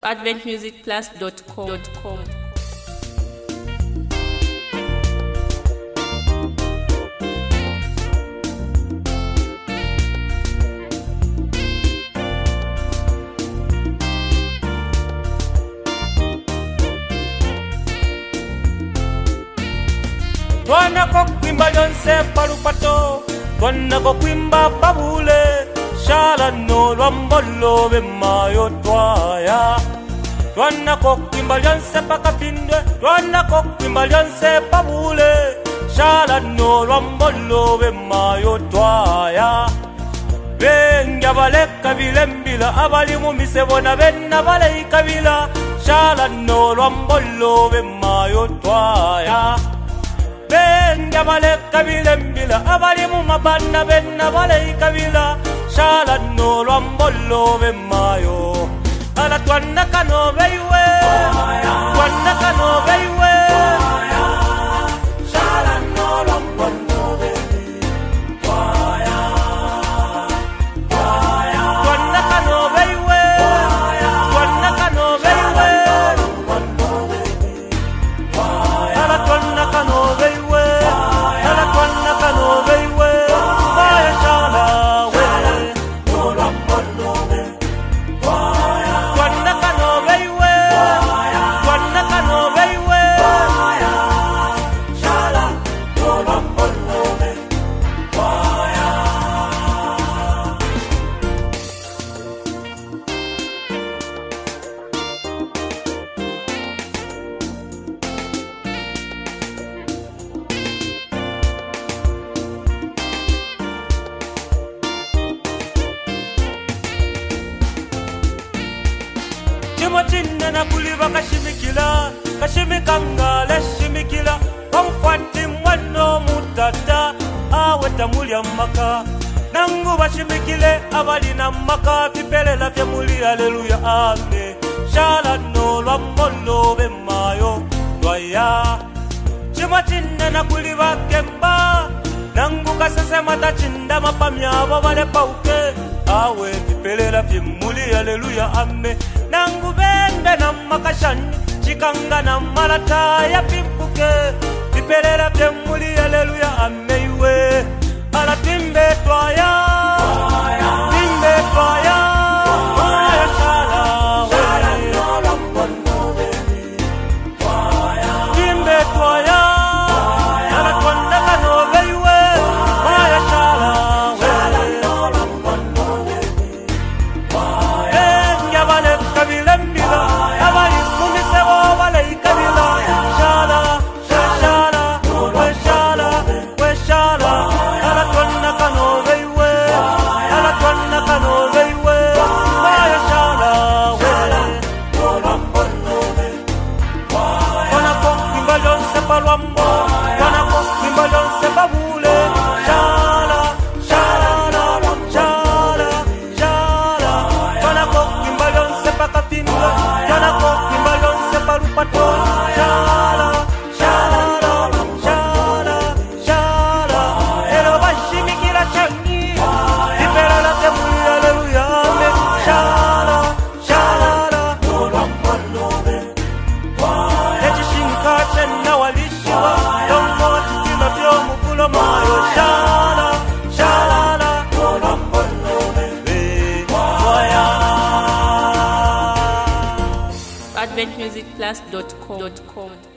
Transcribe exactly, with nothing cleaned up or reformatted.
advent music plus dot com. Twana ko kwimba lyonse palupato, twana ko kwimba pabule, shala no lwambolo bemayo twaya. Twana ko kwimba lyonse pakapindwe, twana ko kwimba lyonse pabule, shala no lwambolo bemayo twaya. Benga baleka bilembila abali mu misebona benna baleka bila, shala no lwambolo bemayo twaya. Benga baleka bilembila abali mu mabanda benna baleka bila, shala no lwambolo bemayo. Ala twana kano beiwe, twana kano beiwe, shala no lwambolo bemayo. Twana kano beiwe, twana kano beiwe, ala twana kano beiwe, ala twana kano beiwe, baya shala we no lwambolo bemayo. Twana kano beiwe, twana kano beiwe, shala no lwambolo bemayo. Chimochine na kuliva kashimikila, kashimikanga leshimikila, wamfuati mwano mutata, aweta mulia maka. Nangu bashimikile abali na maka, vipelela vya muli haleluya ame. Shala no lwambolo bemayo twaya. Chimochine na kuliva kemba, nangu kasese mata chinda mapamya wabale pauke, awe vipelela vya muli haleluya ame. Nangu bende na makashani, chikanga na malata ya pimpuke, vipelela vya muli haleluya ameiwe. Ala timbe twaya, timbe twaya, twaya shala we, timbe twaya, ala twana kano beiwe, twaya shala we. Benga baleka bilembila, abali mumisebo baleka bila, shala, shala, we shala, we shala, ala twana kano beiwe, ala twana kano beiwe, baya shala we. Twana ko kwimba lyonse palwambo, twana ko kwimba lyonse pabule, shala, shala, shala, shala. Twana ko kwimba lyonse pakapindwe, twana ko kwimba lyonse palupato, shala, shala, shala, shala. Ero bashimikila changi, vipelela vya muli haleluya ame. Shala, shala, echishinka chena walishiwa, yongo chitima vyo mukulo mayo. Shala, shala, bemaya. advent music plus dot com.